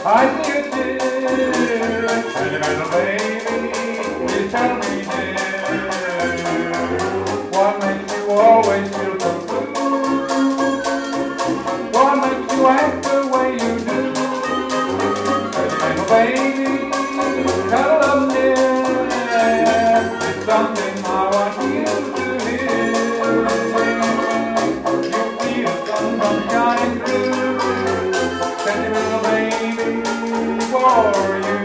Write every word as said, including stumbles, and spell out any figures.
I see you too. Sentimental baby, please tell me, dear, what makes you always feel so blue? What makes you act the way you do? Sentimental baby, cuddle up near. It's something I want you to hear. You feel sun come shining through. Sentimental baby for you.